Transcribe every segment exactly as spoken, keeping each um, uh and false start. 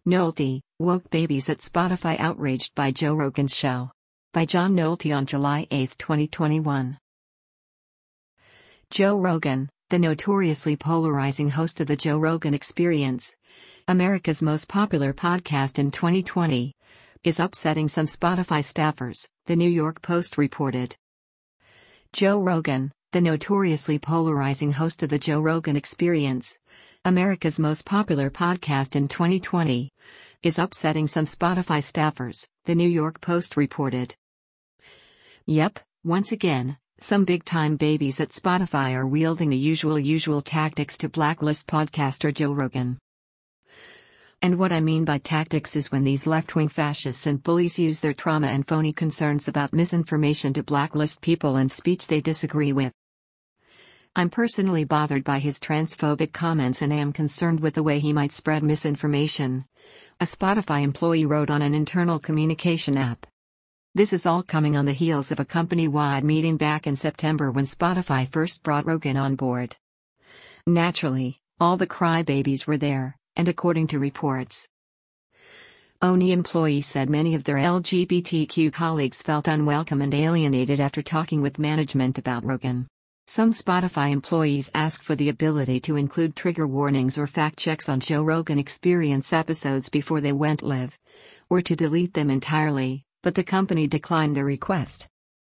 Nolte, woke babies at Spotify outraged by Joe Rogan's show. By John Nolte on July eighth, twenty twenty-one. Joe Rogan, the notoriously polarizing host of The Joe Rogan Experience, America's most popular podcast in twenty twenty, is upsetting some Spotify staffers, the New York Post reported. Joe Rogan, the notoriously polarizing host of The Joe Rogan Experience, America's most popular podcast in twenty twenty, is upsetting some Spotify staffers, the New York Post reported. Yep, once again, some big-time babies at Spotify are wielding the usual usual tactics to blacklist podcaster Joe Rogan. And what I mean by tactics is when these left-wing fascists and bullies use their trauma and phony concerns about misinformation to blacklist people and speech they disagree with. I'm personally bothered by his transphobic comments and am concerned with the way he might spread misinformation, a Spotify employee wrote on an internal communication app. This is all coming on the heels of a company-wide meeting back in September when Spotify first brought Rogan on board. Naturally, all the crybabies were there, and according to reports, O N I employee said many of their L G B T Q colleagues felt unwelcome and alienated after talking with management about Rogan. Some Spotify employees asked for the ability to include trigger warnings or fact checks on Joe Rogan Experience episodes before they went live, or to delete them entirely, but the company declined their request.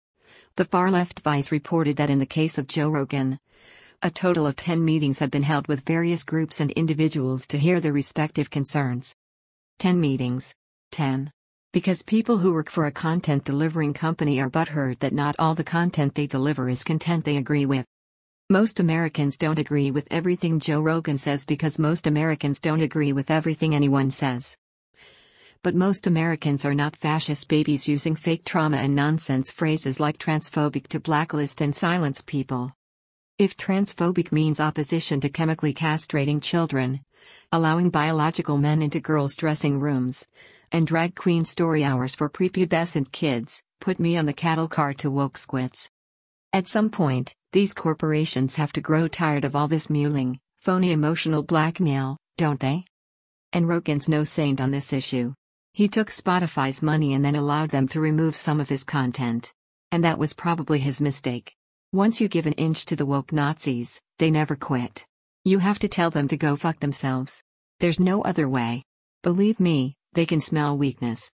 The far-left Vice reported that in the case of Joe Rogan, a total of ten meetings have been held with various groups and individuals to hear their respective concerns. ten meetings. ten. Because people who work for a content delivering company are butthurt that not all the content they deliver is content they agree with. Most Americans don't agree with everything Joe Rogan says because most Americans don't agree with everything anyone says. But most Americans are not fascist babies using fake trauma and nonsense phrases like transphobic to blacklist and silence people. If transphobic means opposition to chemically castrating children, allowing biological men into girls' dressing rooms, and drag queen story hours for prepubescent kids, put me on the cattle car to woke squits. At some point, these corporations have to grow tired of all this mewling, phony emotional blackmail, don't they? And Rogan's no saint on this issue. He took Spotify's money and then allowed them to remove some of his content. And that was probably his mistake. Once you give an inch to the woke Nazis, they never quit. You have to tell them to go fuck themselves. There's no other way. Believe me, they can smell weakness.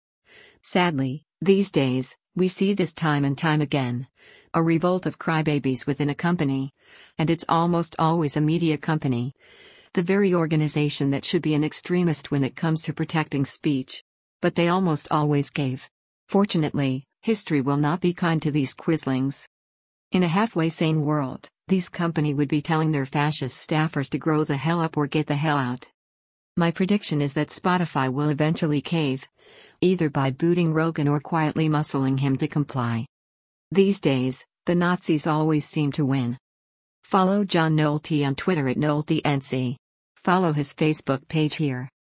Sadly, these days, we see this time and time again. A revolt of crybabies within a company. And it's almost always a media company. The very organization that should be an extremist when it comes to protecting speech. But they almost always gave. Fortunately, history will not be kind to these quislings. In a halfway sane world, these company would be telling their fascist staffers to grow the hell up or get the hell out. My prediction is that Spotify will eventually cave, either by booting Rogan or quietly muscling him to comply. These days, the Nazis always seem to win. Follow John Nolte on Twitter at NolteNC. Follow his Facebook page here.